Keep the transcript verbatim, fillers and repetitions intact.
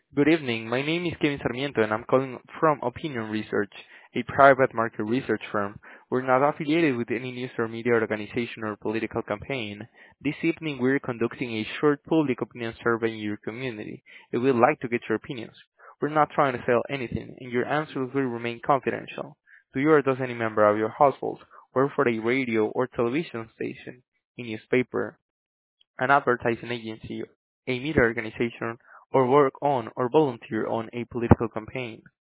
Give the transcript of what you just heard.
Good evening. My name is Kevin Sarmiento, and I'm calling from Opinion Research, a private market research firm. We're not affiliated with any news or media organization or political campaign. This evening, we're conducting a short public opinion survey in your community, and we'd like to get your opinions. We're not trying to sell anything, and your answers will remain confidential. Do you or does any member of your household work for a radio or television station, a newspaper, an advertising agency, a media organization, or work on or volunteer on a political campaign?